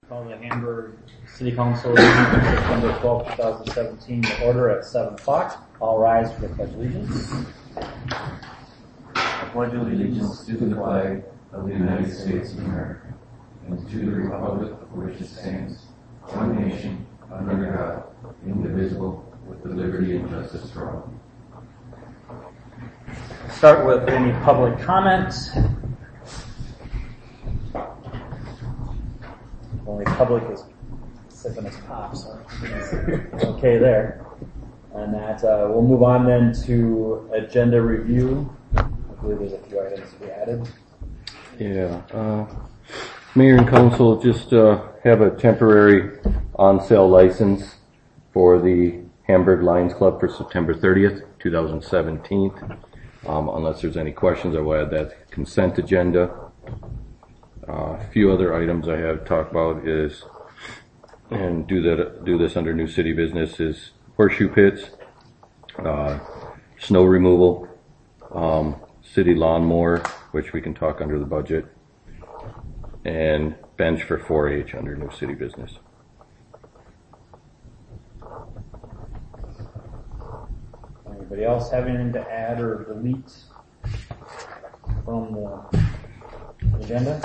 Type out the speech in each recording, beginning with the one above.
Call the Hamburg City Council meeting on September 12, 2017 to order at 7 o'clock. All rise for the Pledge of Allegiance. I pledge allegiance to the flag of the United States of America and to the republic for which it stands, one nation, under God, indivisible, with liberty and justice for all. Start with any public comments. Only public is sipping his pop, so it's okay there. And that we'll move on then to agenda review. I believe there's a few items to be added. Yeah. Mayor and council just have a temporary on-sale license for the Hamburg Lions Club for September 30th, 2017. Unless there's any questions, I will add that consent agenda. A few other items I have to talk about is, and do this under new city business, is horseshoe pits, snow removal, city lawnmower, which we can talk under the budget, and bench for 4-H under new city business. Anybody else have anything to add or delete from the agenda?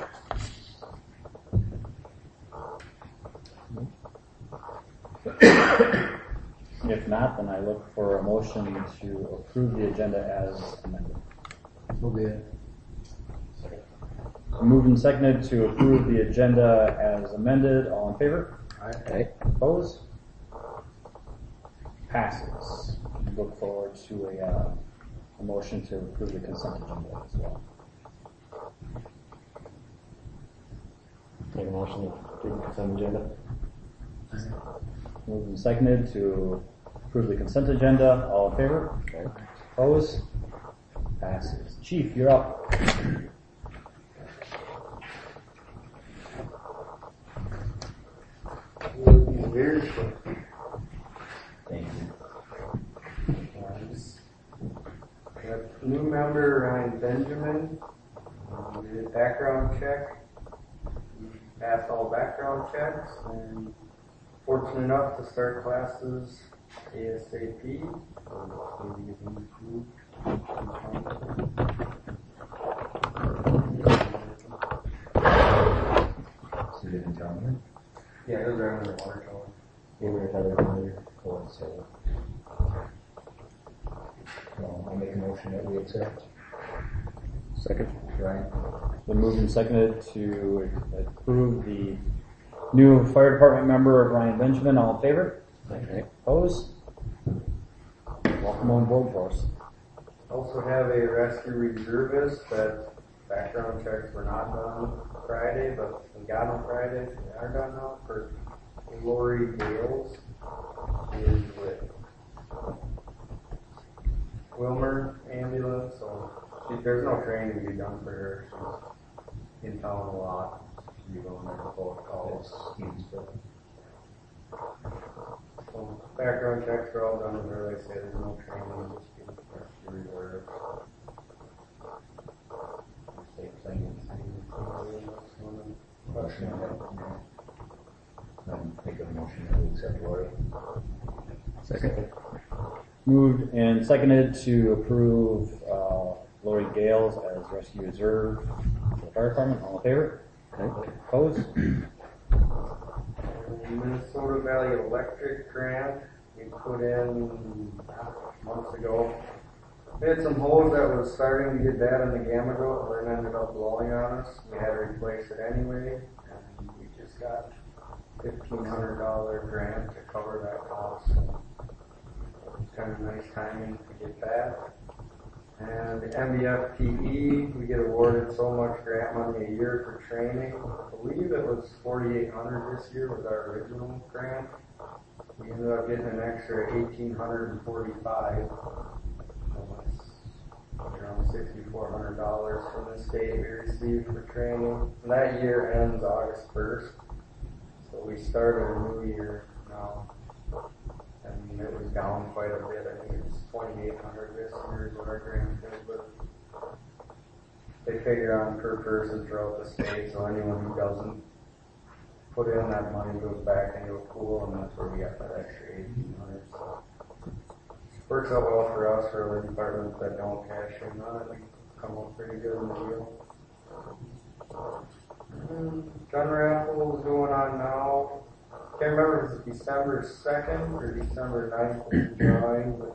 If not, then I look for a motion to approve the agenda as amended. So be it. Moved and seconded to approve the agenda as amended. All in favor? Aye. Opposed? Passes. Look forward to a motion to approve the consent agenda as well. Make a motion to approve the consent agenda. Moved and seconded to approve the consent agenda. All in favor? Okay. Opposed? Passes. Chief, you're up. Very quick. Thank you. Got a new member, Ryan Benjamin. We did a background check. He passed all background checks and fortunate enough to start classes ASAP. So maybe get him approved. So you didn't tell me? Yeah, it was right under the water tower. Yeah, we were talking about your code, so. I'll make a motion that we accept. Second. Right. Been moved and seconded to approve the new fire department member of Ryan Benjamin. All in favor? Okay. Opposed? Welcome on board for us. Also have a rescue reservist that background checks were not done Friday, but we got them Friday. They are done now for Lori Gales. She is with Wilmer Ambulance, so there's no training to be done for her. She's in town a lot. She'll be going there for both calls. So background checks are all done with her. Like I say, there's no training, just be rescue reserve. Same thing. Motion that, make a motion that we accept Lori. Second. Moved and seconded to approve Lori Gales as rescue reserve for the fire department. All in favor? Okay. Opposed? Minnesota Valley Electric grant we put in months ago. We had some holes that was starting to get bad in the gamma goat and then ended up blowing on us. We had to replace it anyway, and we just got $1,500 grant to cover that cost. So it was kind of nice timing to get that. And the MBFTE, we get awarded so much grant money a year for training. I believe it was $4,800 this year was our original grant. We ended up getting an extra $1,845. So that's around $6,400 from the state we received for training. And that year ends August 1st. So we started a new year now. And it was down quite a bit. I think it's $2,800 this year is what our grant is, but they figure on per person throughout the state, so anyone who doesn't put in, that money goes back into a pool, and that's where we got that extra $1,800. So works out well for us, for other departments that don't cash in on it. We come up pretty good in the deal. Gun raffle is going on now. Can't remember if it's December 2nd or December 9th is the drawing, but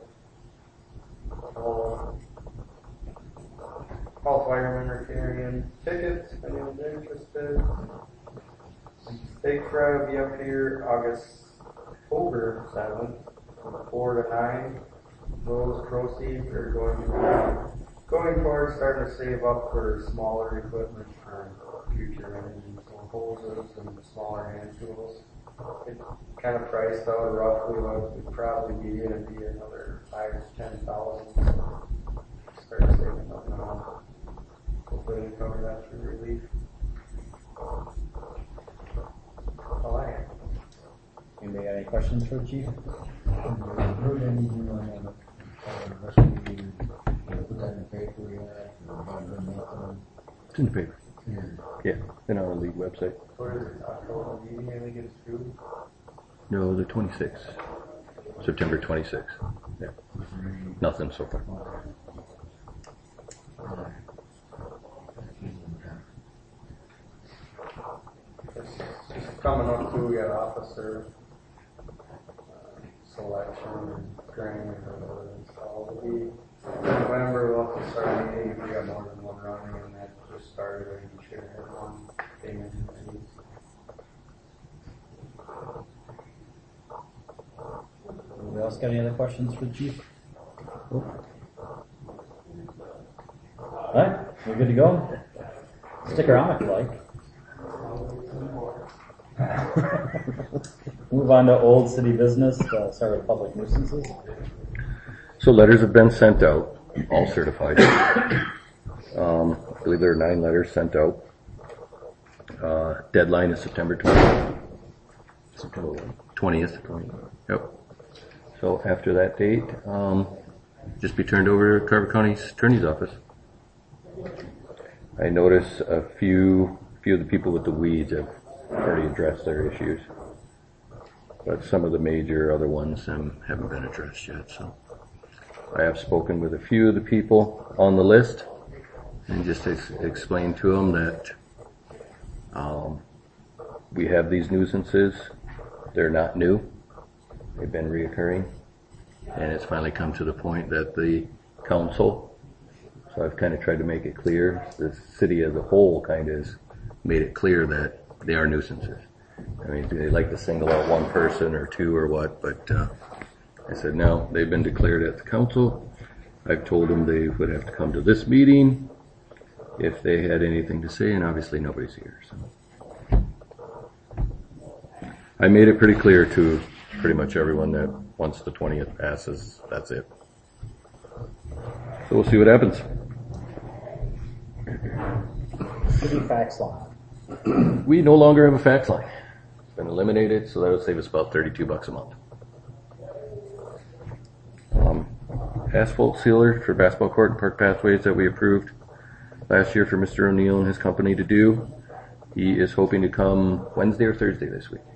all firemen are carrying tickets if anyone's interested. Steak fry will be up here October 7th from 4 to 9. Those proceeds are going towards starting to save up for smaller equipment for future engines, so hoses and smaller hand tools. It kind of priced out roughly what it would probably be, it'd be another 5,000 to 10,000. Start saving up now. Hopefully we cover that through relief. All I have. Anybody got any questions for the chief? Heard anything on that? Rest of you, put that in the paper yet? Or about nothing? It's in the paper. Yeah. Yeah, been on our league website. What is it, October meeting, I think it's due? No, the 26th. September 26th. Yeah. Nothing so far. It's coming up too, we got officer selection and training and so it'll be November, we'll have to start meeting if we got more than one running, and that just started, and we should have one payment fees. Anybody else got any other questions for the chief? Alright, we're good to go. Stick around if you like. Move on to old city business, start with public nuisances. So letters have been sent out, all certified. I believe there are 9 letters sent out. Deadline is September 20th. September 20th. Yep. So after that date, just be turned over to Carver County's Attorney's Office. I notice a few of the people with the weeds have already addressed their issues, but some of the major other ones haven't been addressed yet. So I have spoken with a few of the people on the list and just explained to them that we have these nuisances. They're not new. They've been reoccurring, and it's finally come to the point that the council, so I've kind of tried to make it clear, the city as a whole kind of has made it clear that they are nuisances. I mean, do they like to single out one person or two or what? But I said, no, they've been declared at the council. I've told them they would have to come to this meeting if they had anything to say, and obviously nobody's here. So I made it pretty clear to pretty much everyone that once the 20th passes, that's it. So we'll see what happens. City fax line. We no longer have a fax line. It's been eliminated, so that would save us about $32 a month. Asphalt sealer for basketball court and park pathways that we approved last year for Mr. O'Neill and his company to do. He is hoping to come Wednesday or Thursday this week.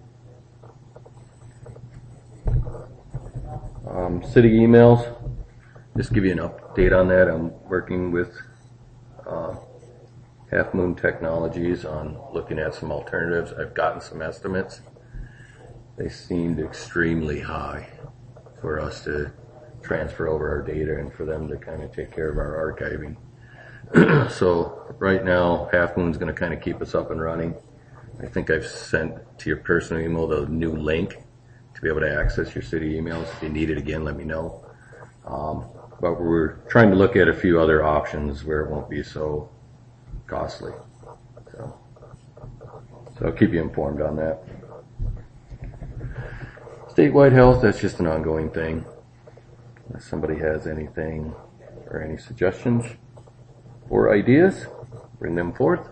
City emails, just give you an update on that. I'm working with Half Moon Technologies on looking at some alternatives. I've gotten some estimates. They seemed extremely high for us to transfer over our data and for them to kind of take care of our archiving. So right now, Half Moon's going to kind of keep us up and running. I think I've sent to your personal email the new link to be able to access your city emails. If you need it again, let me know. But we're trying to look at a few other options where it won't be so costly. So I'll keep you informed on that. Statewide health, that's just an ongoing thing. If somebody has anything or any suggestions or ideas, bring them forth.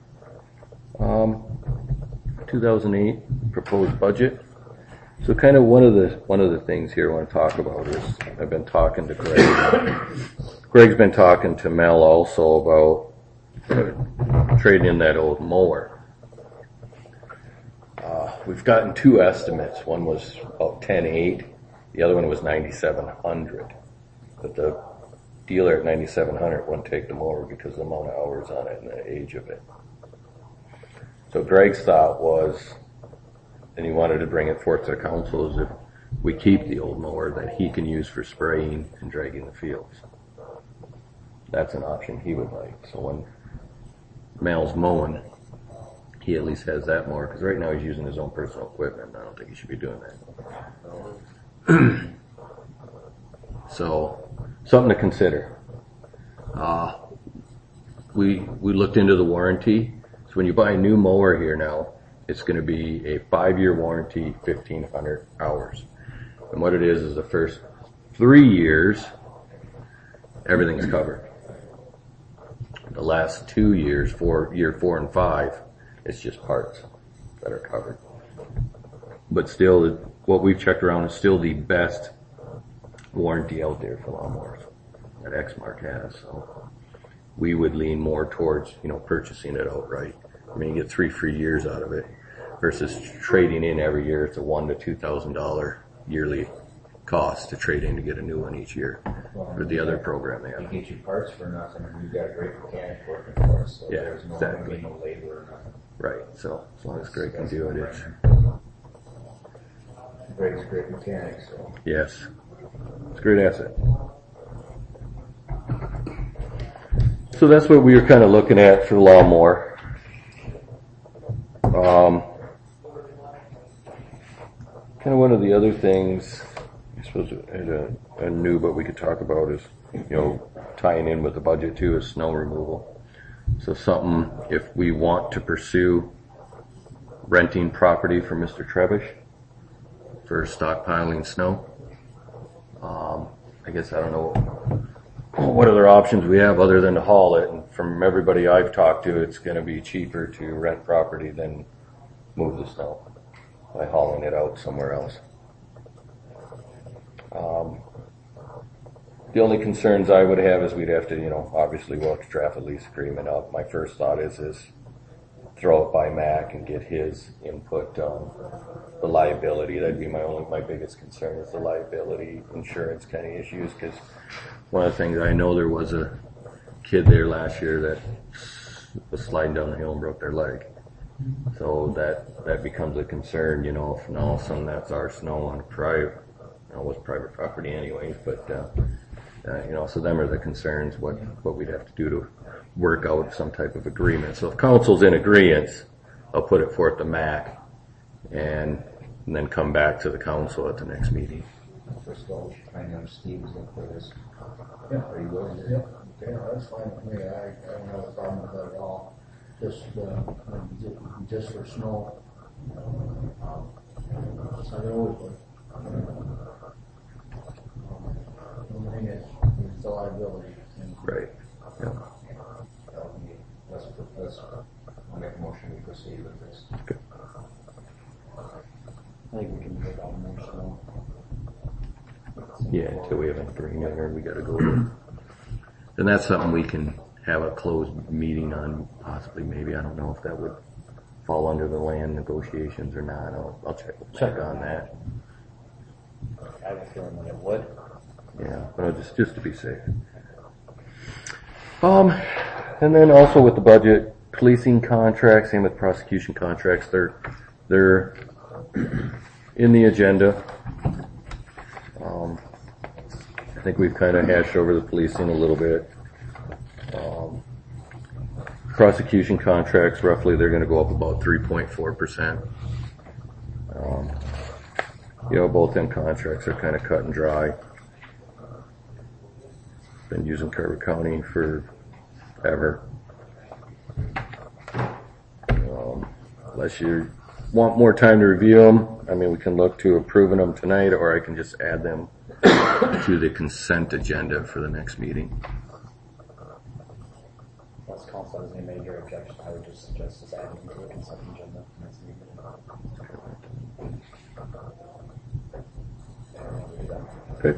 2008 proposed budget. So kind of one of the things here I want to talk about is I've been talking to Greg. Greg's been talking to Mel also about trading in that old mower. we've gotten two estimates. One was about 10.8, the other one was 9,700. But the dealer at 9,700 wouldn't take the mower because of the amount of hours on it and the age of it. So Greg's thought was, and he wanted to bring it forth to the council, is if we keep the old mower that he can use for spraying and dragging the fields. That's an option he would like. So when Mal's mowing, he at least has that mower, because right now he's using his own personal equipment. I don't think he should be doing that. So something to consider. We looked into the warranty. So when you buy a new mower here now, it's going to be a 5-year warranty, 1,500 hours. And what it is the first 3 years, everything's covered. The last 2 years, year 4 and 5, it's just parts that are covered. But still, what we've checked around is still the best warranty out there for lawnmowers that Exmark has. So we would lean more towards, purchasing it outright. I mean, you get 3 free years out of it versus trading in every year. It's a $1,000 to $2,000 yearly cost to trade in to get a new one each year for the other program they have. You get your parts for nothing, and you've got a great mechanic working for us, so Yeah, there's no, exactly. no labor or nothing. Right. So as long as Greg can do it, it's Greg's a great mechanic, so. yes, it's a great asset. So that's what we were kind of looking at for the lawnmower. Kind of one of the other things, I suppose, a new, but we could talk about is, tying in with the budget too, is snow removal. So something, if we want to pursue renting property from Mr. Trebish for stockpiling snow, I guess I don't know what other options we have other than to haul it. And from everybody I've talked to, it's going to be cheaper to rent property than move the snow by hauling it out somewhere else. The only concerns I would have is we'd have to, obviously we'll have to draft a lease agreement up. My first thought is throw it by Mac and get his input on the liability. That'd be my biggest concern is the liability insurance kind of issues, because one of the things I know, there was a kid there last year that was sliding down the hill and broke their leg. So that becomes a concern, if now all of a sudden that's our snow on private, it was private property anyways, but, so them are the concerns, what we'd have to do to work out some type of agreement. So if council's in agreement, I'll put it forth to MAC and then come back to the council at the next meeting. First of all, we should find out if Steve is going to put this. Yeah. Are you willing to? Yeah, okay, that's fine with me. I don't have a problem with that at all. Just for snow. That's how they always work. The only thing is the liability. Right. Yeah. I'll make a motion to proceed with this. I think we can do about more snow. Yeah, until we have an agreement or we gotta go with. And that's something we can have a closed meeting on, possibly, maybe. I don't know if that would fall under the land negotiations or not. I'll check on that. I have a feeling that it would. Yeah, but just to be safe. And then also with the budget, policing contracts, same with prosecution contracts, they're in the agenda. I think we've kind of hashed over the policing a little bit. Prosecution contracts, roughly, they're going to go up about 3.4%. Both them contracts are kind of cut and dry. Been using Carver County forever. Unless you want more time to review them, we can look to approving them tonight, or I can just add them to the consent agenda for the next meeting. Unless council has any major objection, I would just suggest us adding to the consent agenda next meeting. Okay.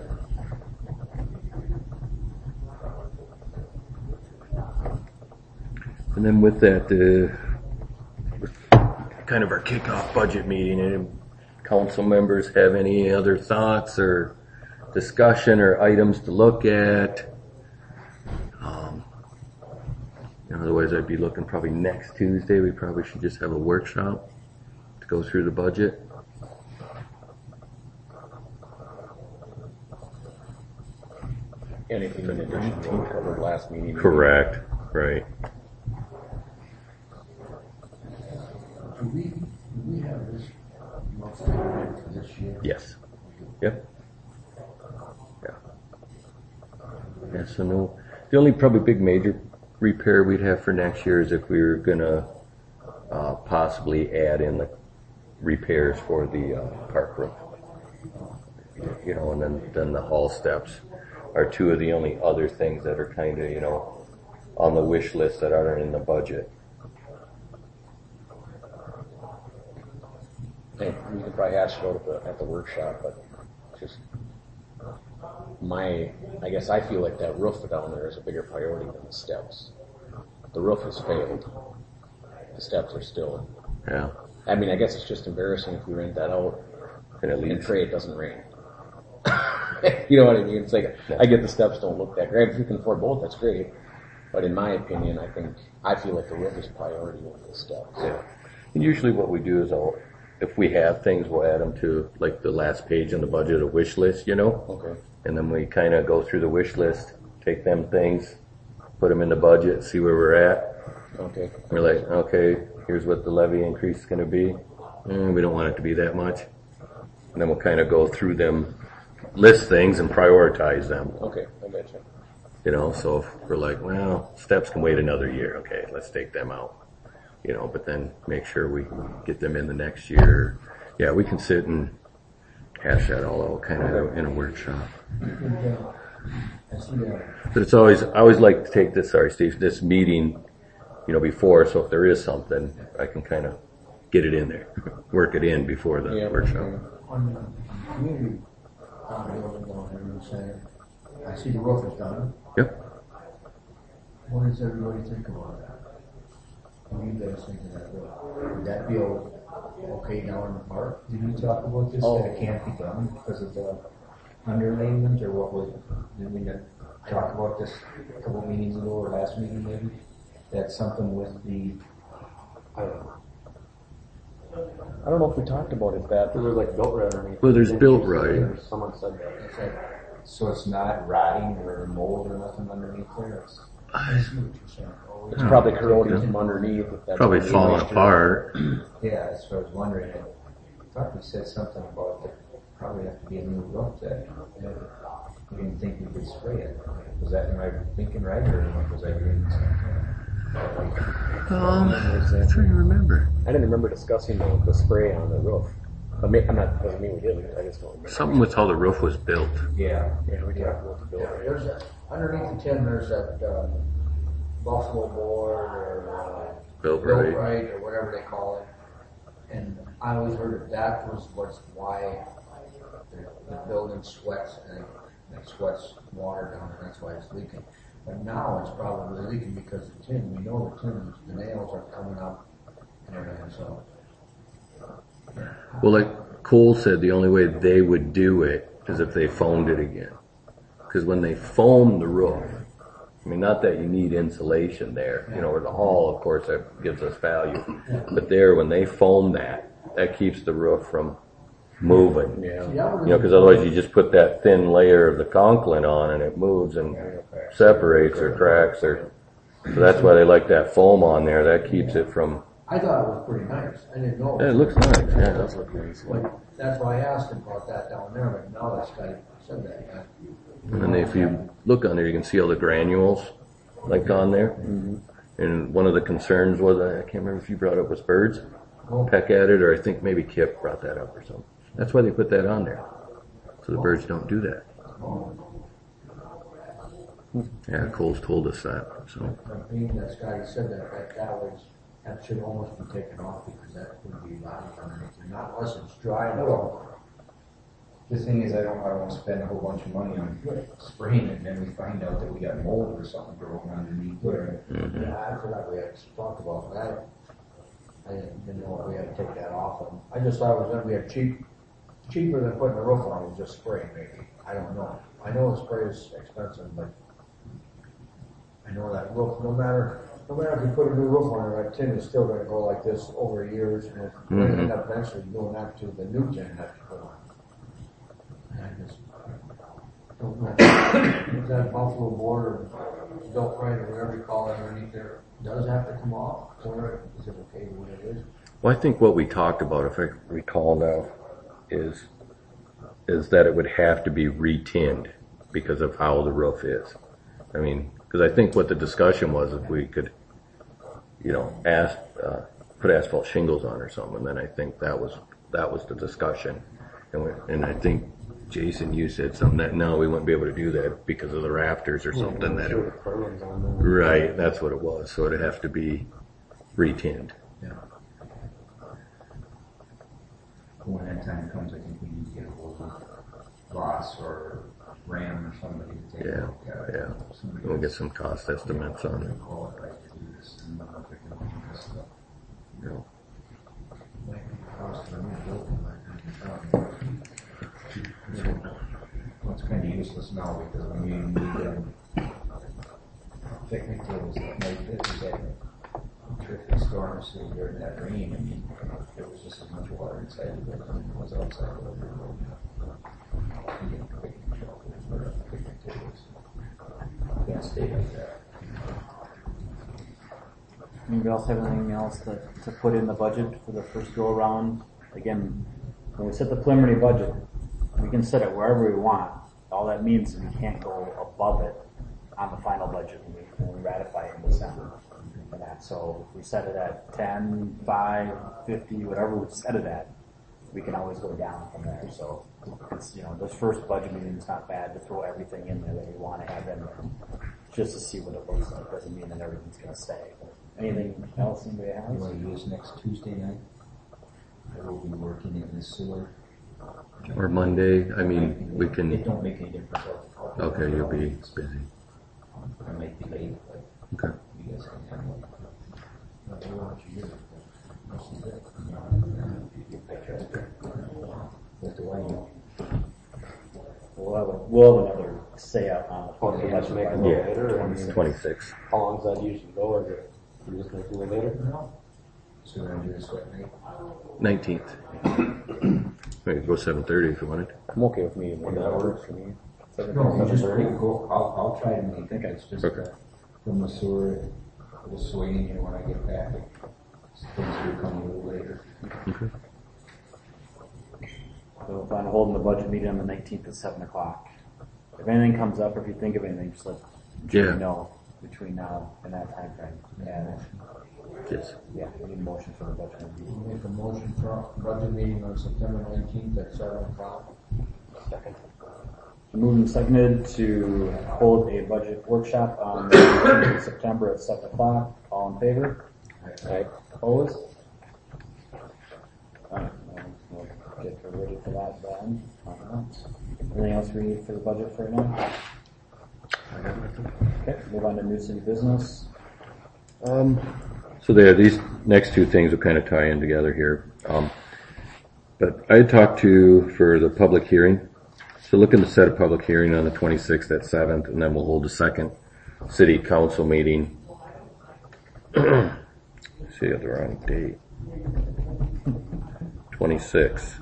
And then with that, kind kind of our kickoff budget meeting. And council members have any other thoughts or discussion or items to look at? Otherwise, I'd be looking probably next Tuesday. We probably should just have a workshop to go through the budget. Anything in addition to what we covered last meeting? Correct. Right. Do we have this most for this year? Yes. Yep. Yeah. Yeah. So no. The only probably big major repair we'd have for next year is if we were gonna possibly add in the repairs for the park roof. And then the hall steps are two of the only other things that are kind of on the wish list that aren't in the budget. Hey, we could probably hash it out at the workshop, but just I guess I feel like that roof down there is a bigger priority than the steps. The roof has failed. The steps are still. Yeah. I mean, I guess it's just embarrassing if we rent that out and pray it doesn't rain. You know what I mean? It's like, I get the steps don't look that great. If you can afford both, that's great. But in my opinion, I feel like the roof is priority over the steps. Yeah. And usually what we do is if we have things, we'll add them to like the last page in the budget, a wish list, Okay. And then we kind of go through the wish list, take them things, put them in the budget, see where we're at. Okay. We're like, okay, here's what the levy increase is going to be. We don't want it to be that much. And then we'll kind of go through them, list things and prioritize them. Okay, I bet you. So if we're like, well, steps can wait another year. Okay, let's take them out. But then make sure we get them in the next year. Yeah, we can sit and hash that all out kind of in a workshop. I see that. But I always like to take this meeting, before, so if there is something, I can kind of get it in there, work it in before the workshop. On the community building down there in the center, I see the roof is done. Yep. What does everybody think about that? What do you guys think of that roof? Would that be okay down in the park? Did we talk about this, that it can't be done because of the underlayment, or what was it? Did we not talk about this a couple meetings ago, or last meeting maybe? That's something with the, I don't know if we talked about it that. There's like built right underneath. Well, there's built right. Someone said that. so it's not rotting or mold or nothing underneath there? It's probably corroding from underneath. If that's Probably what falling moisture- apart. Yeah, that's what I was wondering. I thought we said something about that probably have to be a new roof that we didn't think we could spray it. Was that, am I thinking right, or was I reading something? I'm trying to remember. I didn't remember discussing the spray on the roof. But doesn't mean we did. I just don't remember. Something with how the roof was built. Yeah. Yeah, we talked about the building. There's underneath the tin, there's that buffalo board or Built right. or whatever they call it. And I always heard that was why the building sweats and it sweats water down, and that's why it's leaking. But now it's probably leaking because of the tin. We know the nails are coming up and everything, so. Well, like Cole said, the only way they would do it is if they foamed it again. Because when they foam the roof, not that you need insulation there, or the hall, of course, that gives us value. But there, when they foam that keeps the roof from moving. Yeah. Because otherwise you just put that thin layer of the Conklin on and it moves and separates or cracks so that's why they like that foam on there. That keeps it from. I thought it was pretty nice. I didn't know. Yeah, it looks nice. Yeah, It does look nice. But that's why I asked him about that down there, but now this guy said that. And if you look on there, you can see all the granules like on there. Mm-hmm. And one of the concerns was, I can't remember if you brought up, was birds peck at it, or I think maybe Kip brought that up or something. That's why they put that on there, so the birds don't do that. Yeah, Cole's told us that. So. Being that guy said that should almost be taken off because that would be rotting underneath. Not unless it's dry enough. The thing is, I don't want to spend a whole bunch of money on spraying it, and then we find out that we got mold or something growing underneath there. Mm-hmm. Yeah, I forgot we had talked about that. I didn't know if we had to take that off. And I just thought it was gonna be cheaper than putting a roof on and just spraying maybe. I don't know. I know the spray is expensive, but I know that roof, no matter if you put a new roof on it, that tin is still gonna go like this over years, and it's gonna end up eventually doing that to the new tin that you put on. And I just don't know. If that buffalo board or adult right or whatever you call it underneath there does have to come off, or is it okay the way it is? Well, I think what we talked about, if I recall now, is that it would have to be re-tinned because of how the roof is. I mean, because I think what the discussion was, if we could, put asphalt shingles on or something, then I think that was the discussion. And I think, Jason, you said something that no, we wouldn't be able to do that because of the rafters or something. Right, that's what it was. So it'd have to be re-tinned. Yeah. When that time comes, I think we need to get a hold of Ross or Ram or somebody to take a look at it. Yeah. We'll get some cost estimates on it. Qualified to do this and if they can do this stuff. Well, it's kind of useless now because when we need picnic tables that night, we had a terrific storm, so during that rain, I mean, there was just as much water inside the building as it was outside the building. You get picnic shelters or picnic tables. Can't stay like that. Anybody else have anything else to put in the budget for the first go around? Again, when we set the preliminary budget, we can set it wherever we want. All that means is we can't go above it on the final budget when we ratify it in December. And that, so if we set it at 10, 5, 50, whatever we set it at, we can always go down from there. So it's, this first budget meeting is not bad to throw everything in there that we want to have in there, just to see what it looks like. Doesn't mean that everything's going to stay. Anything else anybody has? You want to use next Tuesday night? I will be working in the sewer. Or Monday, I mean, we can. It don't make any difference. Okay, you'll be busy. I might be late, but Okay. you guys can handle it. What do I do? We'll have another say out on the Okay, let's make a budget. little later. I mean, 26. how long does that usually go? Or is it you just make it later? No. So we're gonna do this what night? 19th. We could go 7:30 if you wanted. I'm okay with me. When that works for me. No, you just go. I'll try to make it. It's just Okay. from the sewer, the swinging. When I get back, things will come a little later. Okay. So we'll plan on holding the budget meeting on the 19th at 7 o'clock. If anything comes up, or if you think of anything, just let Jimmy know between now and that time frame. And Yes. we need a motion for the budget review. Make a motion for budget meeting on September 19th at 7 o'clock. Second. Moved and seconded to hold a budget workshop on the 19th of September at 7 o'clock. All in favor? Aye. Opposed? Alright, we'll get ready for that then. Anything else we need for the budget for right now? Okay, move on to new city business. So these next two things will kind of tie in together here. But I had talked to, for the public hearing, so looking to set a public hearing on the 26th at 7th, and then we'll hold a second city council meeting. See, I have the wrong date. 26.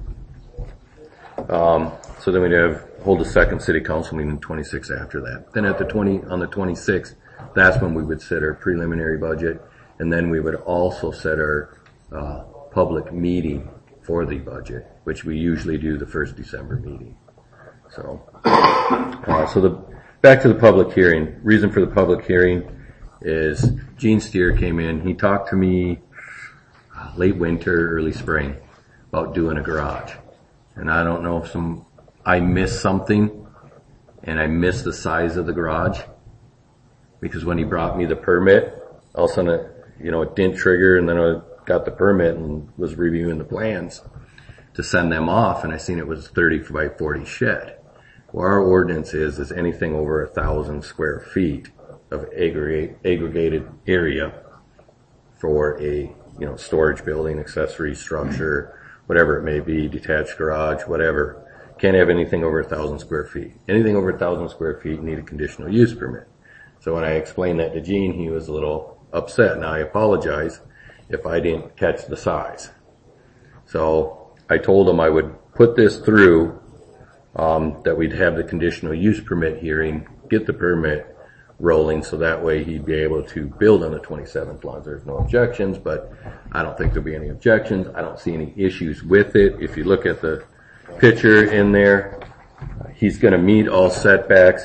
So then we'd hold a second city council meeting 26 after that. Then on the 26th, that's when we would set our preliminary budget, and then we would also set our public meeting for the budget, which we usually do the first December meeting. So, back to the public hearing. Reason for the public hearing is Gene Steer came in. He talked to me late winter, early spring about doing a garage, and I don't know if I missed something, and I missed the size of the garage, because when he brought me the permit, all of a sudden it didn't trigger, and then I got the permit and was reviewing the plans to send them off, and I seen it was 30 by 40 shed. Well, our ordinance is anything over 1,000 square feet of aggregated area for a storage building, accessory structure, whatever it may be, detached garage, whatever. Can't have anything over 1,000 square feet. Anything over 1,000 square feet need a conditional use permit. So when I explained that to Gene, he was a little upset. Now I apologize if I didn't catch the size. So I told him I would put this through, that we'd have the conditional use permit hearing, get the permit rolling, so that way he'd be able to build on the 27th lawn. There's no objections, but I don't think there'll be any objections. I don't see any issues with it. If you look at the picture in there, he's going to meet all setbacks.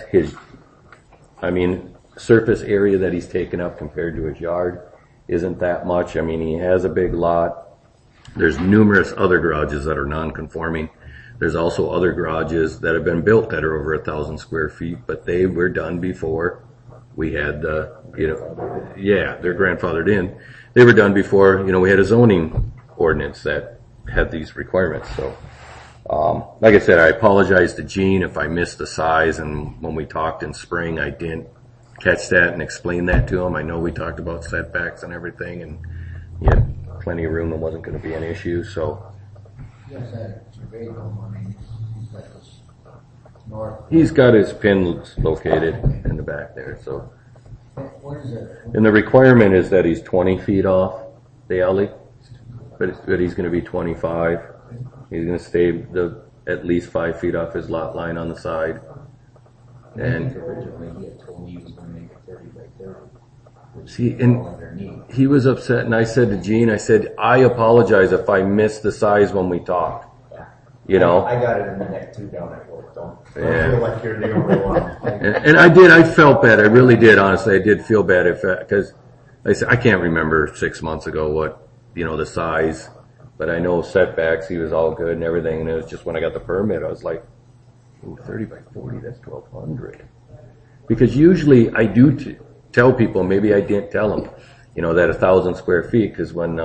Surface area that he's taken up compared to his yard isn't that much. He has a big lot. There's numerous other garages that are non-conforming. There's also other garages that have been built that are over 1,000 square feet, but they were done before we had they're grandfathered in. They were done before, we had a zoning ordinance that had these requirements. So, like I said, I apologize to Gene if I missed the size, and when we talked in spring, I didn't catch that and explain that to him. I know we talked about setbacks and everything, and he had plenty of room and wasn't going to be an issue, so. Yes, that's a great home. He's got this north. He's got his pins located in the back there, so. What is it? And the requirement is that he's 20 feet off the alley, but he's going to be 25. He's going to stay at least 5 feet off his lot line on the side. And Originally, he had told me he was going to make it 30 by 30. see, and he was upset, and I said to Gene, I apologize if I missed the size when we talked. I got it in the neck too down at work. Don't feel like you're the only one. And I felt bad. I really did, honestly. I did feel bad because I can't remember 6 months ago what, the size, but I know setbacks, he was all good and everything, and it was just when I got the permit, I was like, 30 by 40, that's 1,200. Because usually I do tell people, maybe I didn't tell them, that 1,000 square feet, because when,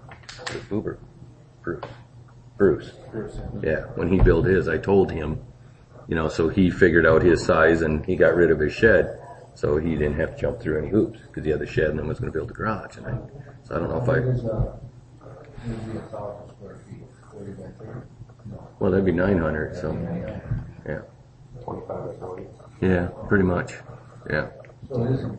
Bruce, yeah, when he built his, I told him, so he figured out his size and he got rid of his shed, so he didn't have to jump through any hoops, because he had the shed and then was going to build the garage. And so I don't know if Usually 1,000 square feet, 40 by 30. No. well, that'd be 900, so, yeah. 25 or 40. Yeah, pretty much, yeah. So it isn't.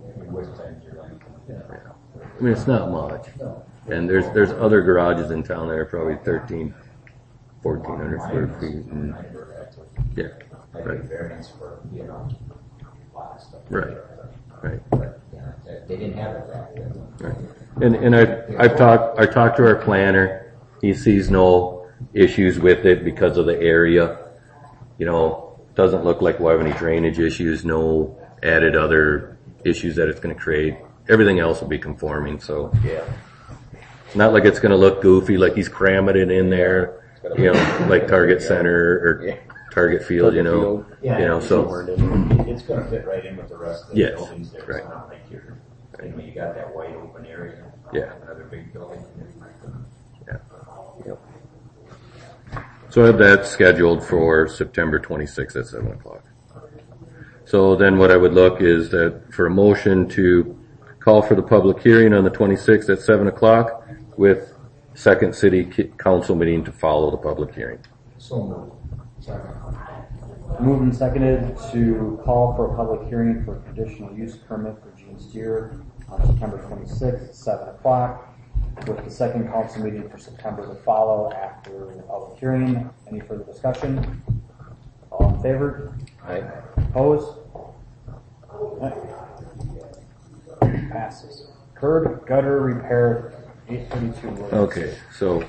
It's not much. No. And there's other garages in town that are probably 1,400 square feet. And, yeah, right. Variance for, stuff. Right. But, they didn't have it back then. Right. And I talked to our planner. He sees no issues with it because of the area. Doesn't look like we'll have any drainage issues, no added other issues that it's going to create. Everything else will be conforming, so. Yeah. It's not like it's going to look goofy, like he's cramming it in there, like Target Center or Target Field, Yeah, so. It's going to fit right in with the rest of the Yes, buildings there. right. It's not like you got that wide open area. Yeah. Another big building. Yeah. Yep. So I have that scheduled for September 26th at 7 o'clock. So then what I would look is that for a motion to call for the public hearing on the 26th at 7 o'clock with second city council meeting to follow the public hearing. So moved. Second. Moved and seconded to call for a public hearing for a conditional use permit for Gene Steer on September 26th at 7 o'clock, with the second council meeting for September to follow after the public hearing. Any further discussion? All in favor? Aye. Opposed? Passes. Curb gutter repair 832 Williams. Okay, so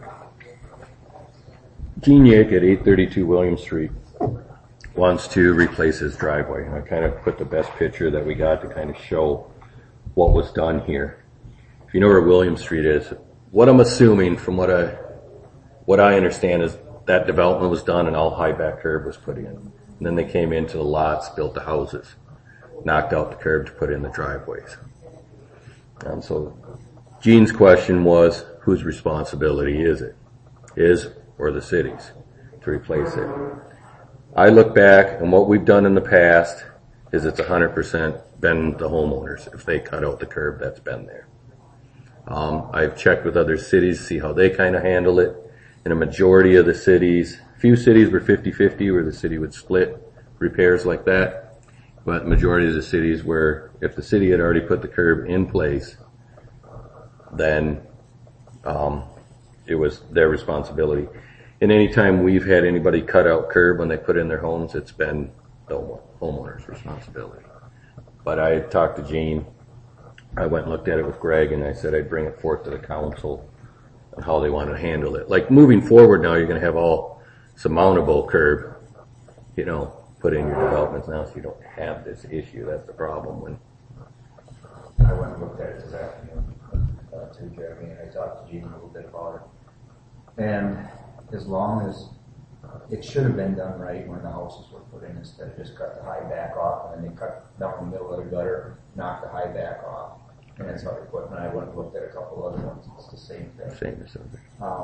Gene Yick at 832 William Street wants to replace his driveway. And I kind of put the best picture that we got to kind of show what was done here. If you know where William Street is, what I'm assuming from what I understand is that development was done and all high back curb was put in. And then they came into the lots, built the houses, knocked out the curb to put in the driveways. And so Gene's question was, whose responsibility is it? His or the city's to replace it? I look back and what we've done in the past is it's 100% been the homeowners if they cut out the curb that's been there. I've checked with other cities to see how they kind of handle it. In a majority of the cities, few cities were 50-50 where the city would split repairs like that. But majority of the cities where if the city had already put the curb in place, then it was their responsibility. And anytime we've had anybody cut out curb when they put in their homes, it's been the homeowner's responsibility. But I talked to Gene. I went and looked at it with Greg, and I said I'd bring it forth to the council on how they want to handle it. Like moving forward now, you're going to have all surmountable curb, put in your developments now, so you don't have this issue. That's the problem. When I went and looked at it this afternoon too, Jeremy, and I talked to Gene a little bit about it. And as long as it should have been done right when the houses were put in, instead of just cut the high back off and then they cut down the middle of the gutter, knock the high back off. And that's how they put it. And I went and looked at a couple other ones. It's the same thing. same as something.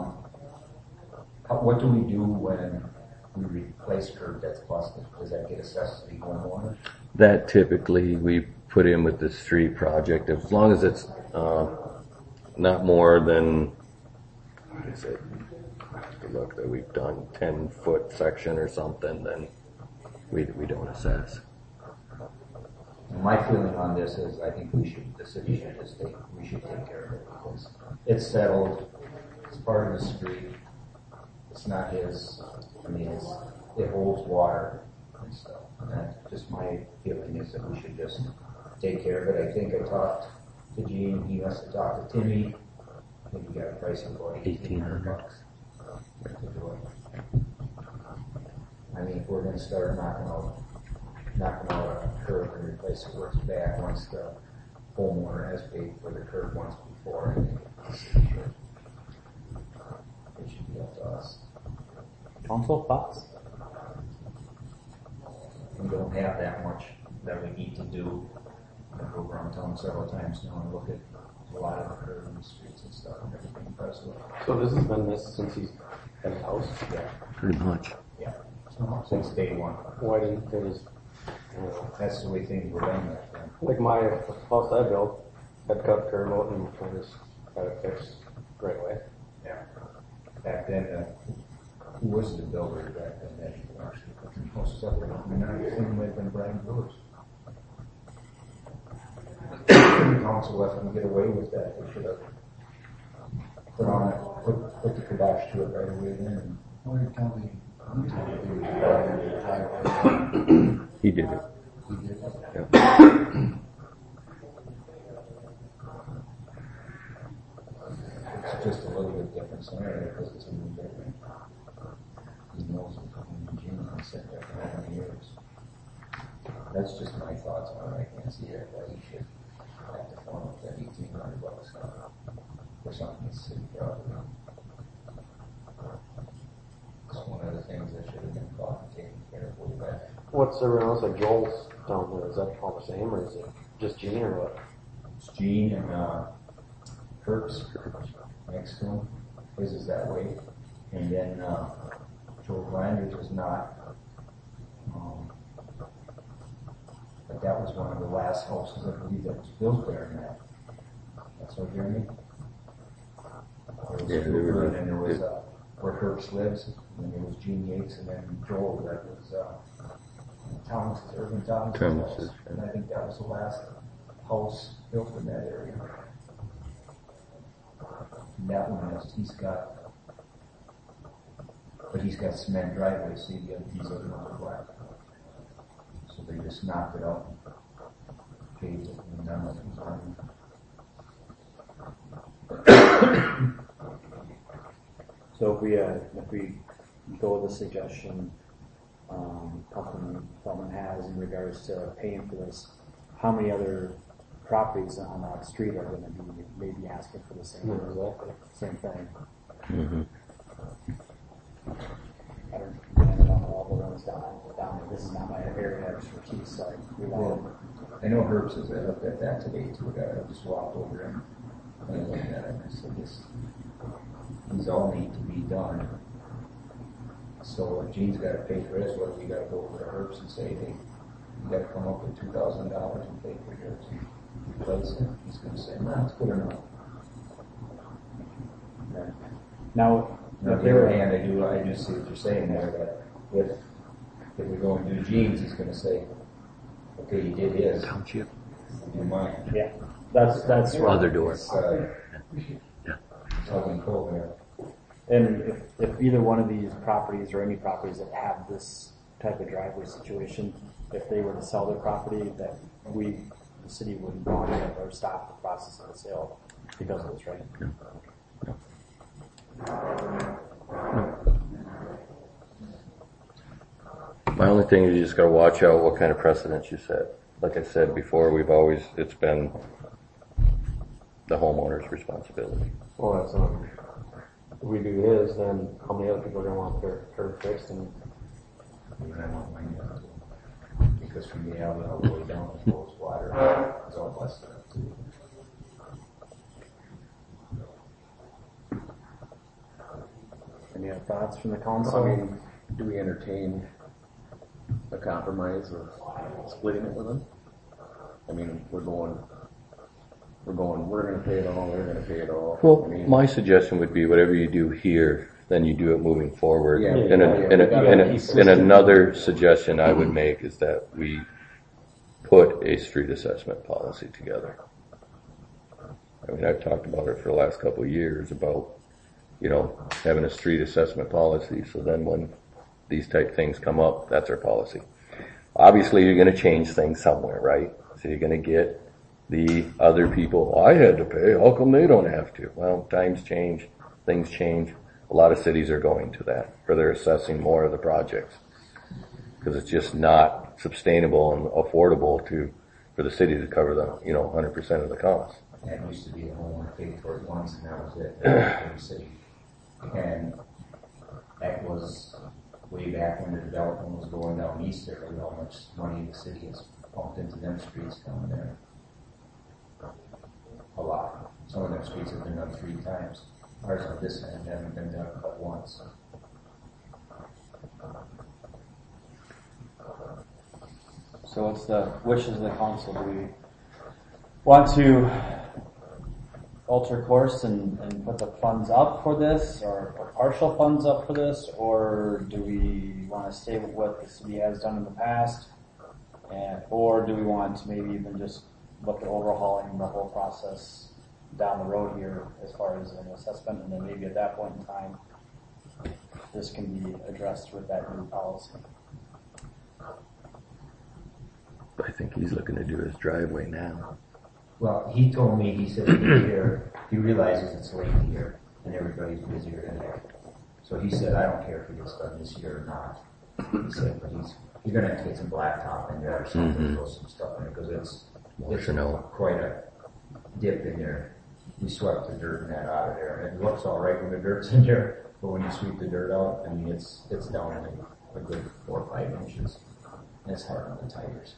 What do we do when we replace curb that's busted? Does that get assessed to the homeowner? That typically we put in with the street project. As long as it's not more than, what is it? Look that we've done 10-foot section or something, then we don't assess. My feeling on this is I think the city should take care of it because it's settled, it's part of the street, it's not his, it holds water and stuff. And that's just my feeling is that we should just take care of it. I think I talked to Gene, he must have talked to Timmy, I think he got a price of about $1,800 to do it. If we're going to start knocking out a curb and replace it where it's back once the homeowner has paid for the curb once before, I think it should be up to us. Council thoughts? We don't have that much that we need to do. I've go around town several times now and look at a lot of the curb in the streets and stuff and everything impressed with. So this has been this since he's had a house? Yeah. Pretty much. Yeah. Since day one. Why didn't they just, That's the way things were done back then. like my house I built, had cut curb out and I just got it fixed right away. Yeah. Back then, who was the builder back then that actually put the most stuff in? I think it might have been Brian Brewers. The council let them get away with that. They should have put the kibosh to it right away then. He did it. It's just a little bit different scenario because it's a new building. He knows it. Jim has said that for how many years. That's just my thoughts on it. I can't see that why he should have to form up that $1,800 for something that's city property. It's one of the things that should have been thought and taken care of way back. What's everyone else like Joel's down there? Is that all the same or is it just Gene or what? It's Gene and Kirk's next to him. His is that way. And then Joe Glanders is not. But that was one of the last houses I believe that was built there in that. That's what Jeremy? Yeah, they were- And then there was where Kirk's lives, and then there was Gene Yates, and then Joel that was Irvin Thomas's Thomas's, house. And I think that was the last house built in that area. And that one he's got cement driveways, so these other ones are black. So they just knocked it out, paved it, and done what was on. So if we go with the suggestion Councilman Feldman has in regards to paying for this, how many other properties on that street are going to be maybe asking for the same thing? Mm-hmm. I don't know all the ones down. This is not my area of expertise, so I know Herb says I looked at that today too. I just walked over him and I looked at it and I said, these all need to be done. So if Gene's got to pay for his, what we got to go over to Herb's and say, hey, you got to come up with $2,000 and pay for yours and replace it. He's going to say, no, it's good enough. Now, On if the they other were, hand, I do see what you're saying there, that if we go and do Gene's, he's gonna say, okay, you did his, Township. do mine. yeah, that's what. Other door. It's, tug and pull there. And if either one of these properties or any properties that have this type of driveway situation, if they were to sell their property, that the city would bond it or stop the process of the sale because of this, right? My only thing is you just gotta watch out what kind of precedents you set. Like I said before, it's been the homeowner's responsibility. Well, that's if we do his, then how many other people are gonna want their curb fixed? And Even I want mine done too. Because from the alley all the way down, it goes water, it's all busted up too. Any other thoughts from the So, council? I mean, do we entertain a compromise of splitting it with them? I mean, we're gonna pay it all, they're gonna pay it all. Well, I mean, my suggestion would be whatever you do here, then you do it moving forward. Yeah, And another suggestion I would make is that we put a street assessment policy together. I mean, I've talked about it for the last couple of years about, having a street assessment policy. So then when these type things come up, that's our policy. Obviously, you're going to change things somewhere, right? So you're going to get the other people, I had to pay, how come they don't have to? Well, times change, things change. A lot of cities are going to that, where they're assessing more of the projects. Because it's just not sustainable and affordable for the city to cover the, 100% of the cost. That used to be a homeowner paid for it once, and that was it, for the city. And that was way back when the development was going down east there, look how much money the city has pumped into them streets down there. A lot. Some of them streets have been done 3 times. Ours on this end haven't been done but once. So what's the wishes of the council? Do we want to alter course and put the funds up for this, or partial funds up for this, or do we want to stay with what the city has done in the past, or do we want to maybe even just look at overhauling the whole process down the road here as far as an assessment, and then maybe at that point in time this can be addressed with that new policy? I think he's looking to do his driveway now. Well, he told me, he said here, he realizes it's late in the year and everybody's busier than ever. So he said, I don't care if he gets done this year or not. He said, but you're gonna have to get some blacktop in there or something, throw some stuff in it, because it's quite a dip in there. We swept the dirt and that out of there, and it looks all right when the dirt's in there, but when you sweep the dirt out, I mean, it's down in a good 4 or 5 inches. And it's hard on the tires.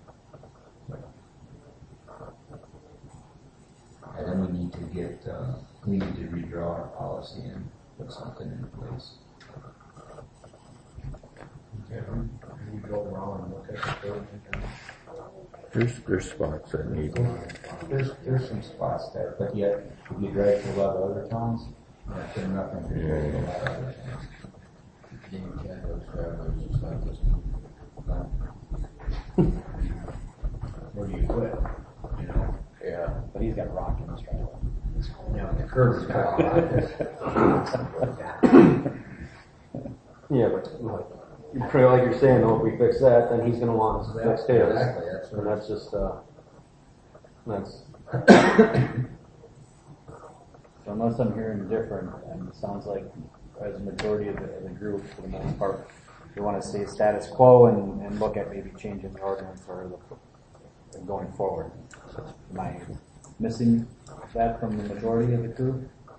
And then we need to redraw our policy and put something in place. We go around and look at the building. There's spots that need. There's some spots there, but yet, if you drive to a lot of other towns, there's nothing compared to a lot of other towns. Where do you put it? yeah. But he's got rock in his driveway. The curb is cut yeah, but pretty like you're saying, though, if we fix that, then he's gonna want us to fix his. Exactly, that's And that's just, So unless I'm hearing different, and it sounds like as a majority of the group, for the most part, we want to stay status quo and look at maybe changing the ordinance or going forward. Am I missing that from the majority of the group?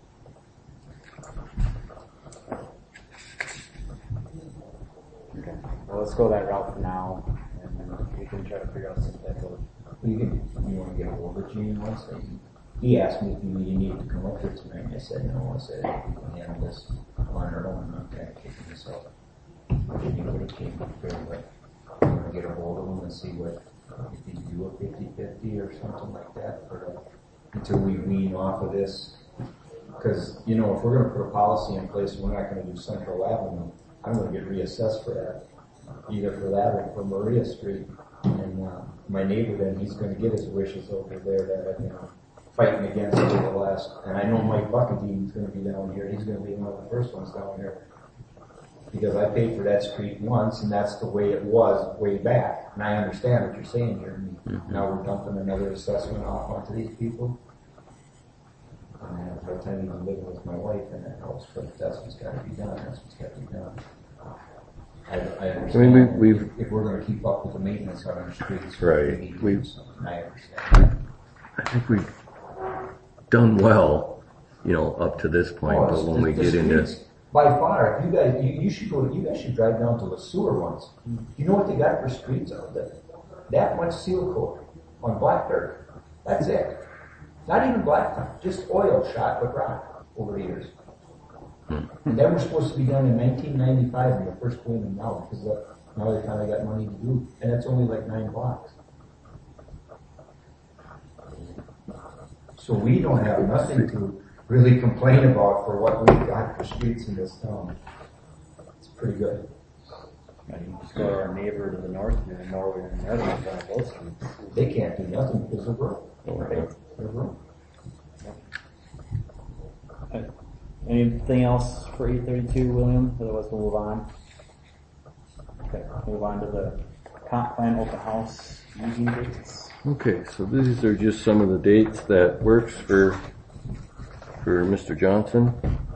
Okay. Well, let's go that route for now, and then we can try to figure out some type of. You want to get a hold of Gene once? He asked me if you needed to come up here tonight, and I said no. I said, we can handle this on our own, I'm not going to kick this out. He would have came up here, but you want to get a hold of him and see what, if you do a 50-50 or something like that, until we wean off of this Because, you know, if we're gonna put a policy in place and we're not gonna do Central Avenue, I'm gonna get reassessed for that. Either for that or for Maria Street. And, my neighbor then, he's gonna get his wishes over there that, you know, fighting against it for the last, and I know Mike Buckadee's gonna be down here, he's gonna be one of the first ones down here. Because I paid for that street once, and that's the way it was way back. And I understand what you're saying here. Now we're dumping another assessment off onto these people. And I have a time even living with my wife in that house, but that's what's gotta be done, that's what's gotta be done. I understand. we've if we're gonna keep up with the maintenance on our streets. Right. we need to We've- do something. I understand. I think we've done well, you know, up to this point. Oh, But when the we get into streets, by far, you guys should drive down to the sewer once. You know what they got for streets out there? That much seal coat on black dirt. That's it. Not even blacktop, just oil shot with rock over the years. And that was supposed to be done in 1995 when the first came in now, because now they finally got money to do, and it's only like 9 blocks. So we don't have nothing to really complain about for what we've got for streets in this town. It's pretty good. And you just go to our neighbor to the north here in Norway and Netherlands on those streets. They can't do nothing because they're broke. Right. They're broke. Anything else for 832, William? Otherwise we'll move on. Okay, move on to the comp plan open house using dates. Okay, so these are just some of the dates that works for Mr. Johnson.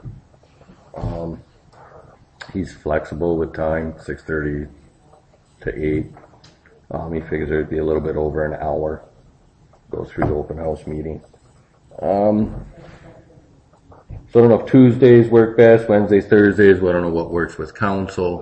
He's flexible with time, 6:30 to 8. He figures it'd be a little bit over an hour. Go through the open house meeting. So I don't know if Tuesdays work best, Wednesdays, Thursdays. Well, I don't know what works with council.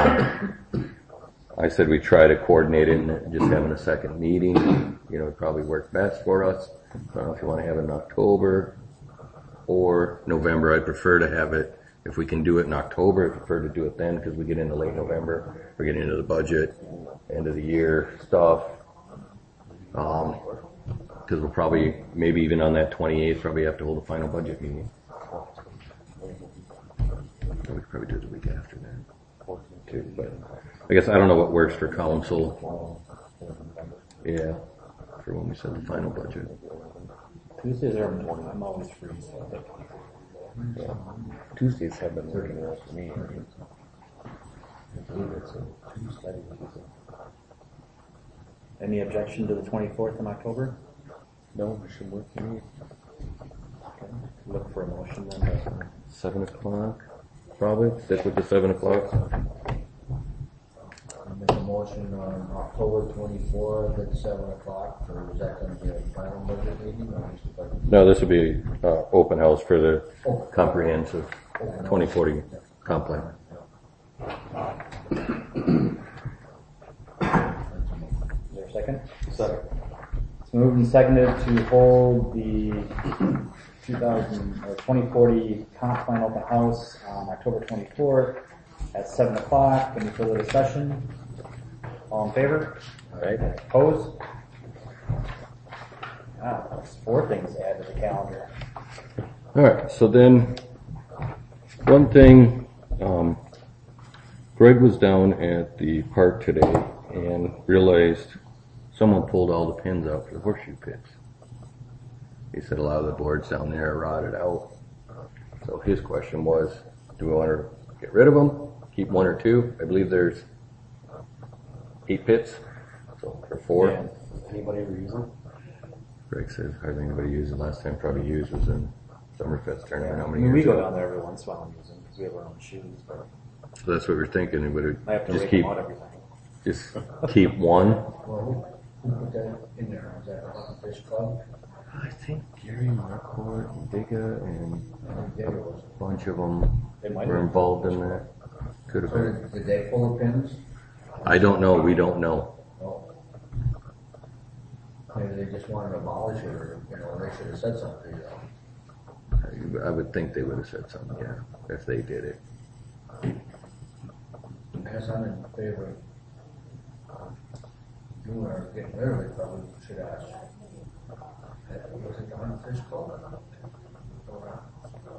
I said we try to coordinate it and just having a second meeting. You know, it'd probably work best for us. I don't know if you want to have it in October or November. I'd prefer to have it, if we can do it in October, I prefer to do it then because we get into late November. We're getting into the budget, end of the year stuff. Because we'll probably, maybe even on that 28th, probably have to hold a final budget meeting. We could probably do it the week after that, too. But I guess I don't know what works for council. Yeah, for when we set the final budget. Tuesdays are morning. I'm always free, so I think. Yeah. Tuesdays have been working well for me. Any objection to the 24th in October? No, it should work for me. Okay. Look for a motion then. 7 o'clock, probably. Stick with the 7 o'clock. I make a motion on October 24th at 7 o'clock, or is that going to be a final budget meeting? Or just a budget? No, this will be open house for the comprehensive 2040 comp plan. Is there a second? Second. It's moved and seconded to hold the 2040 comp plan open house on October 24th at 7 o'clock. Any further discussion? All in favor? Right. Opposed? There's 4 things to add to the calendar. Alright, so then, one thing, Greg was down at the park today and realized someone pulled all the pins out for the horseshoe pits. He said a lot of the boards down there are rotted out. So his question was, do we want to get rid of them, keep 1 or 2? I believe there's 8 pits, so for 4. Yeah. Anybody ever use them? Greg says hardly anybody used it. Last time probably used was in Summerfest tournament. How I many mean, we years go ago? down there every once in a while and use them because we have our own shoes, but So that's what we're thinking. We would I have to just rake keep them out every time. just keep 1. Well, who put that in there? Was that the Hawk Fish Club? I think Gary Marcourt and Digga and Yeah, it was. a bunch of them They might were have. involved in that. Could have So been. did they pull the pins? I don't know. We don't know. Oh. Maybe they just wanted to abolish it, or, you know, they should have said something. I would think they would have said something, yeah, if they did it. As I'm in favor of doing or getting rid of it, probably should ask. Was it the Hunt Fish Club?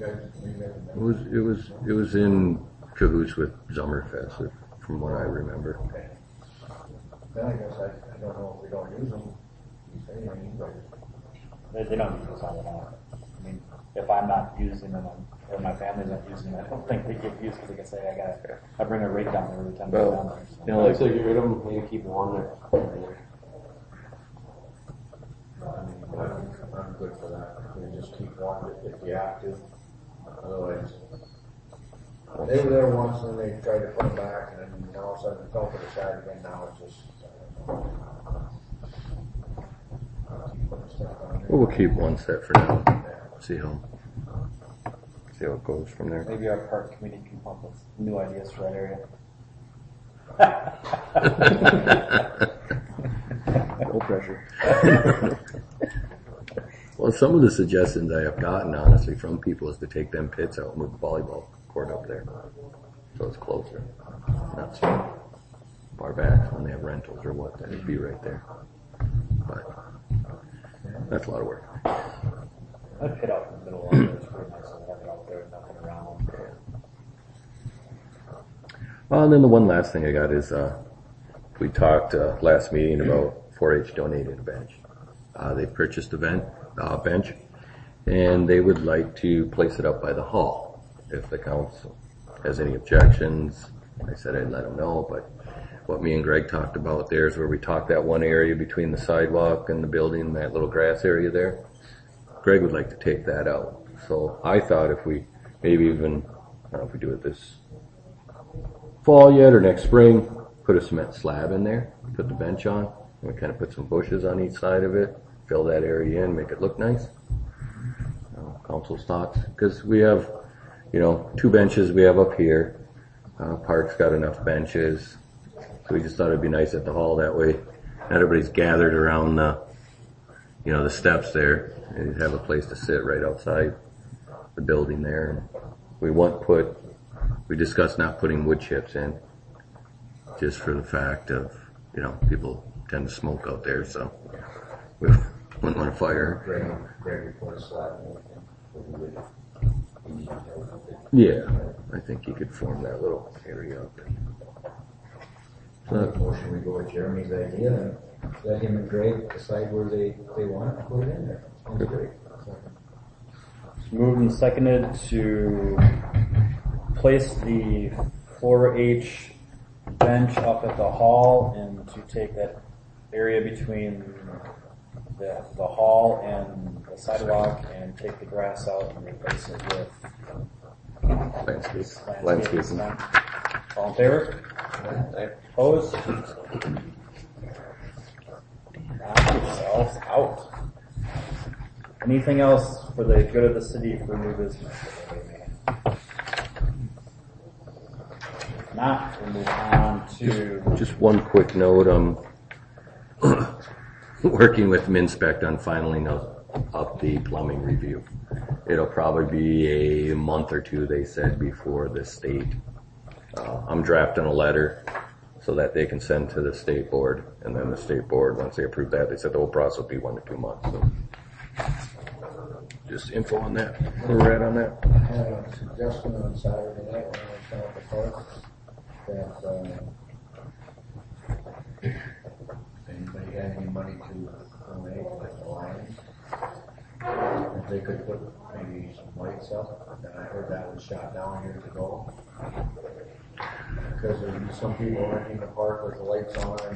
It was in cahoots with Summerfest, from what I remember. Okay. Then I guess I don't know if we don't use them. You say, I mean, but They don't use this all the time. I mean, if I'm not using them, or my family's not using them, I don't think they get used because they can say, I bring a rake down there every time I go down there. So. You know, I'd like, say get rid of them, maybe keep one there. I'm good for that. You just keep one if you have to. Otherwise, they were there once and they tried to put them back and then all of a sudden it fell to the side again. Now it's just, keep putting stuff on there. well, we'll keep one set for now. See how it goes from there. Maybe our park committee can come up with new ideas for that area. No pressure. Well, some of the suggestions I have gotten, honestly, from people is to take them pits out and move the volleyball court up there. So it's closer. Not so far back when they have rentals or what, that'd be right there. But that's a lot of work. I'd pit out in the middle of it. It's pretty nice to have it out there, nothing around. Well, and then the one last thing I got is, we talked last meeting about 4-H donated a bench. They purchased a bench, and they would like to place it up by the hall. If the council has any objections, I said I'd let them know, but what me and Greg talked about there is where we talked that one area between the sidewalk and the building, that little grass area there. Greg would like to take that out. So I thought if we maybe even, I don't know if we do it this fall yet or next spring, put a cement slab in there, put the bench on, and we kind of put some bushes on each side of it, fill that area in, make it look nice. Council's thoughts, because we have, 2 benches we have up here. Park's got enough benches, so we just thought it'd be nice at the hall that way. Everybody's gathered around the steps there, and have a place to sit right outside the building there. And we discussed not putting wood chips in, just for the fact of, people tend to smoke out there, so we wouldn't want to fire. Greg report a slab and everything. Yeah, I think you could form that little area up. So, motion we go with Jeremy's idea and let him and Greg decide where they want to put it in there. Sounds great. It's moved and seconded to place the 4-H bench up at the hall and to take that area between the hall and the sidewalk and take the grass out and replace it with Landscaping. All in favor? Opposed? Knock yourselves out. Anything else for the good of the city for new business? If not, we'll move on to Just one quick note, working with Minspect on filing up the plumbing review. It'll probably be a month or 2, they said, before the state. I'm drafting a letter so that they can send to the state board, and then the state board, once they approve that, they said the whole process will be 1 to 2 months. So just info on that. Where we're at on that. I had a suggestion on Saturday night when I was down at the park that if anybody had any money to donate, like the Lions, if they could put maybe some lights up. And I heard that was shot down years ago. Because there's some people renting the park with the lights on and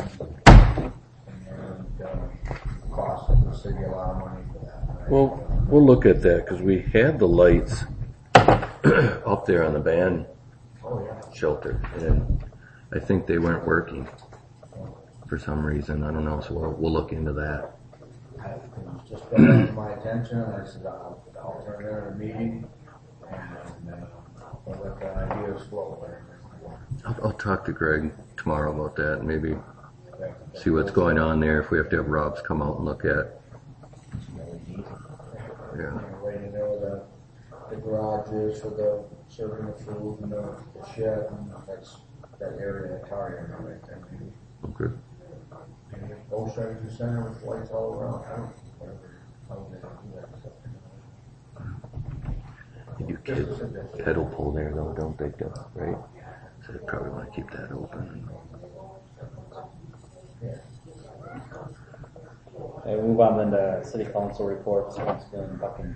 cost the city a lot of money for that. Well, we'll look at that because we had the lights up there on the band shelter, and I think they weren't working for some reason. I don't know, so we'll look into that. It was just brought up to my attention, and I said I'll turn it in a meeting, and I'll let the ideas flow there. I'll talk to Greg tomorrow about that and maybe see what's going on there, if we have to have Rob's come out and look at. Yeah. Right in there where the garage is for the serving the food and the shed, and that's that area that Target right there. Okay. Ocean Center with lights all around. You kid pedal pull there though, don't they, Doug? Right? So they probably want to keep that open. Okay, we'll move on then to city council reports. Once again, Bucking.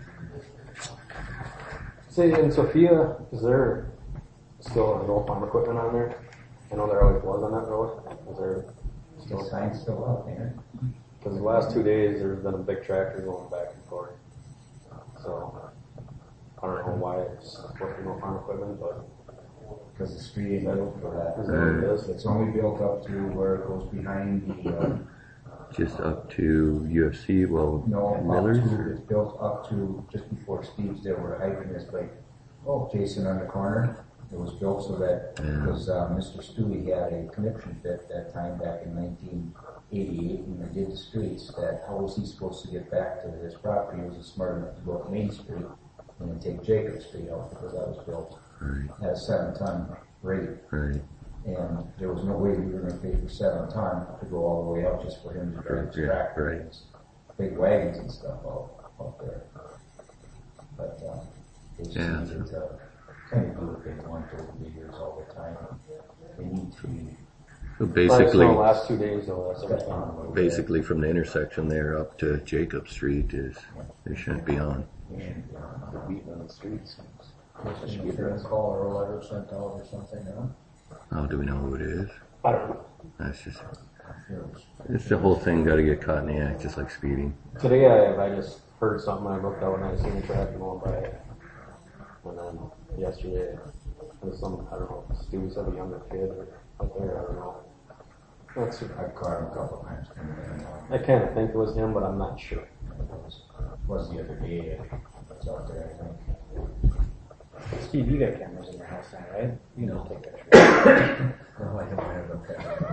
See, in Sophia, is there still no farm equipment on there? I know there always was on that road. Is there The still? sign's still up there. Because the last 2 days there's been a big tractor going back and forth. So I don't know why it's supposed to be no farm equipment, but Because the street ain't built for is that. that what it is? It's only built up to where it goes behind the, Just up to UFC, well, no, Miller's? up to, it's built up to just before Steve's there where the hydrant is, like, Jason on the corner. It was built so that, because, Mr. Stewie had a conniption fit that time back in 1988 when they did the streets, that how was he supposed to get back to his property? He wasn't smart enough to go up Main Street and then take Jacob Street out because that was built Right, at a 7-ton rate. right. And there was no way we were gonna pay for 7 ton to go all the way up just for him to drive his Yeah, tractor right. and his big wagons and stuff out there. But, they just Yeah. needed to kind of do what they want over the years all the time. They need to be So The basically, last 2 days though, that's stepped everything. on a little bit. basically from the intersection there up to Jacob Street is, they shouldn't be on. And, Beating on the streets. should be a call or a letter sent out or something, you know? How do we know who it is? I don't know. That's just, Sure it was- it's the whole thing gotta get caught in the act, just like speeding. Today I just heard something, I looked out and I seen a tractor going by it. And then yesterday, there was some, I don't know, Stevie said a younger kid or out there, I don't know. That's, I've caught him a couple of times coming in. I kind of think it was him, but I'm not sure. Was the other day, it's out there, I think. Steve, you got cameras in your house now, right? You know, take pictures. No, I don't have them.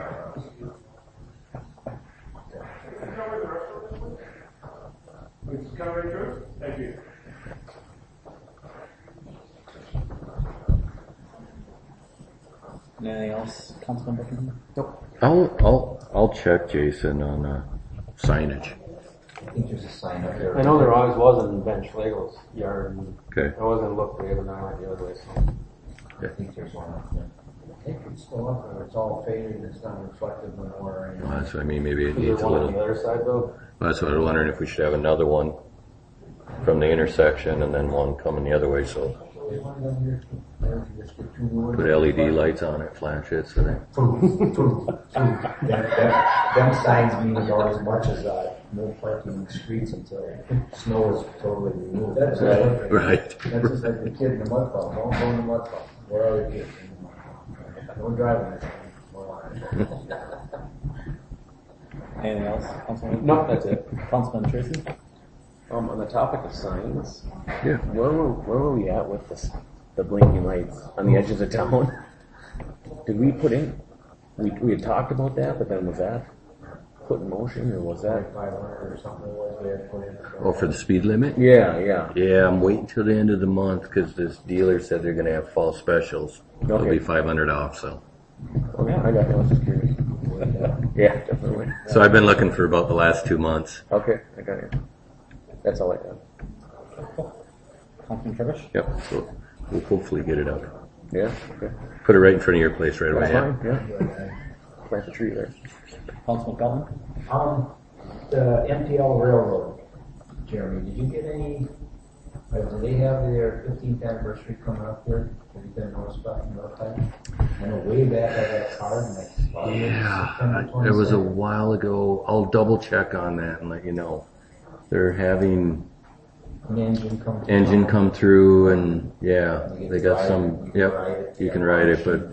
Thank you. Anything else, Councilman Bucking? Nope. I'll check Jason on, signage. I think there's a sign up there. I know there always was in Ben Schlegel's yard, and Okay. I wasn't looking for it, but now I went the other way, so. I think there's one up there. I think it's still up there, it's all faded, it's not reflective in the water Well, anymore. that's what I mean, maybe it Is there needs a one on little, the other side though? that's what I was wondering if we should have another one from the intersection and then one coming the other way, so put LED lights on it, flash it, so they, Them signs mean about as much as, no parking in the streets until snow is totally removed. That's Right. right. That's just like the kid in the mud pump, don't go in the mud pump, where are the kids? No driving this thing. Anything else, Councilman? No, that's it. Councilman Tracy? On the topic of signs, Yeah. where were we at with the blinking lights on the edges of town? Did we put in? We had talked about that, but then was that put in motion, or was that? 500 or something was they had put in. Oh, for the speed limit? Yeah. Yeah, I'm waiting till the end of the month because this dealer said they're gonna have fall specials. It'll Okay. be 500 off, so. Okay, I got that. I was just curious. Yeah, definitely. So I've been looking for about the last 2 months. Okay, I got it. That's all I got. Councilman Trevor? Yep, so we'll hopefully get it up. Yeah, okay. Put it right in front of your place right away, That's yeah? fine, yeah. Plant a tree there. Councilman Felton? The MTL Railroad, Jeremy, did you get any, do they have their 15th anniversary coming up here? Have you been noticed about in no time? I know way back I got a card and Yeah, it was a while ago. I'll double check on that and let you know. They're having An engine come through. engine come through and yeah, You get they to got ride some, it, you can yep, ride it, you yeah. can ride it, but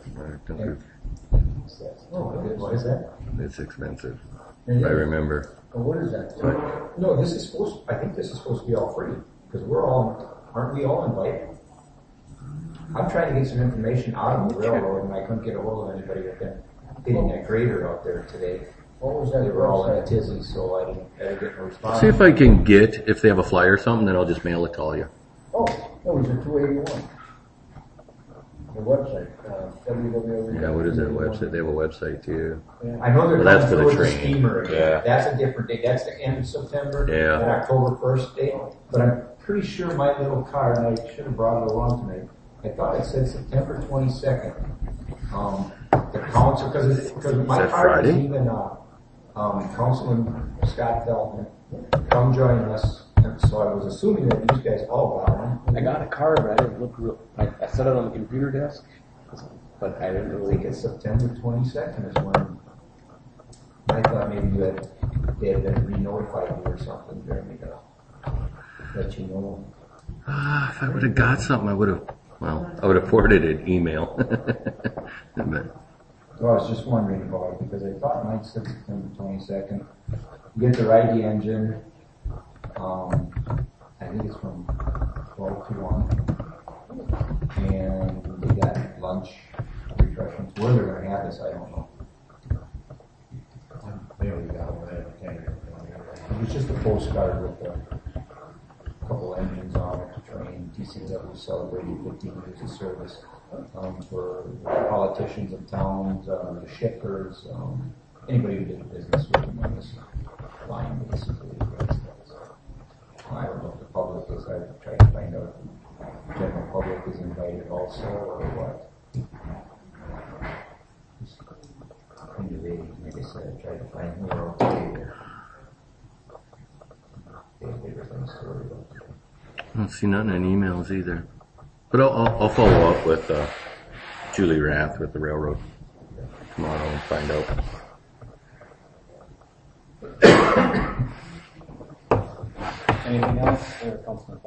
Oh, what is that? it's expensive, It if I is. remember. Oh, what is that? But No, this is supposed, I think this is supposed to be all free, because aren't we all invited? I'm trying to get some information out of the railroad and I couldn't get a hold of anybody with that, getting that grader out there today. What was that? They were all in a tizzy, so I didn't get no response. see if I can get, if they have a flyer or something, then I'll just mail it to all you. Oh, that was a 281. The website, www. Yeah, what is that website? They have a website too. I know they're Well, that's coming for the through with train. steamer again. Yeah. That's a different date. That's the end of September. Yeah. And October 1st date. But pretty sure my little card, and I should have brought it along tonight, I thought it said September 22nd. The council, because my that card is Friday? even, Councilman Scott Feldman, come join us. And so I was assuming that you guys all got one. I got a card, but I didn't look real. I set it on the computer desk, but I didn't I really think it's September 22nd is when I thought maybe they had been re-notified you or something, Jeremy, to let you know. If I would have got something, I would have forwarded an email. But, So I was just wondering about it because I thought mine said September 22nd. You get the ID engine. I think it's from 12 to 1. And they got lunch, refreshments. Where they're going to have this, I don't know. They already got one there. It was just a postcard with a couple engines on it to train. TCW celebrating 15 years of service for politicians of towns, the shippers, anybody who did business with them on this line, basically. I don't know if the public is. I tried to find out if the general public is invited also or what. Anyway, like I said, I tried to find who were okay. I don't see nothing in emails either. But I'll follow up with Julie Rath with the railroad tomorrow and find out. Anything else, or Councilman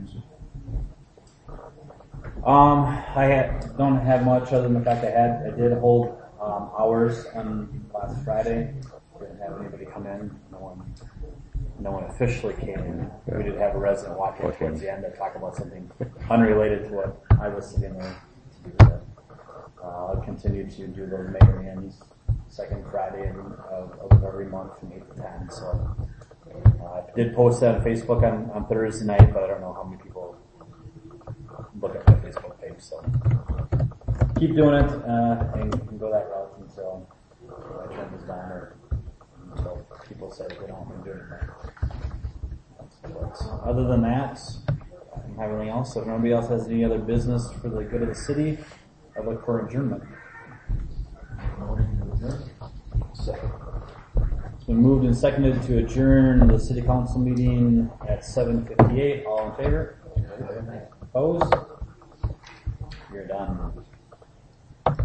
I don't have much other than the fact I did hold hours on last Friday. Didn't have anybody come in. No one officially came in. We did have a resident walk in towards the end to talk about something unrelated to what I was sitting there to do. I'll continue to do those mayor meetings second Friday of every month from 8 to 10. So I did post that on Facebook on Thursday night, but I don't know how many people look at my Facebook page. So keep doing it and go that route until my term is done or until people say they don't want to do anything. Other than that, I don't have anything else. So if nobody else has any other business for the good of the city, I look for adjournment. Second. It's been moved and seconded to adjourn the city council meeting at 7:58. All in favor? Opposed? You're done.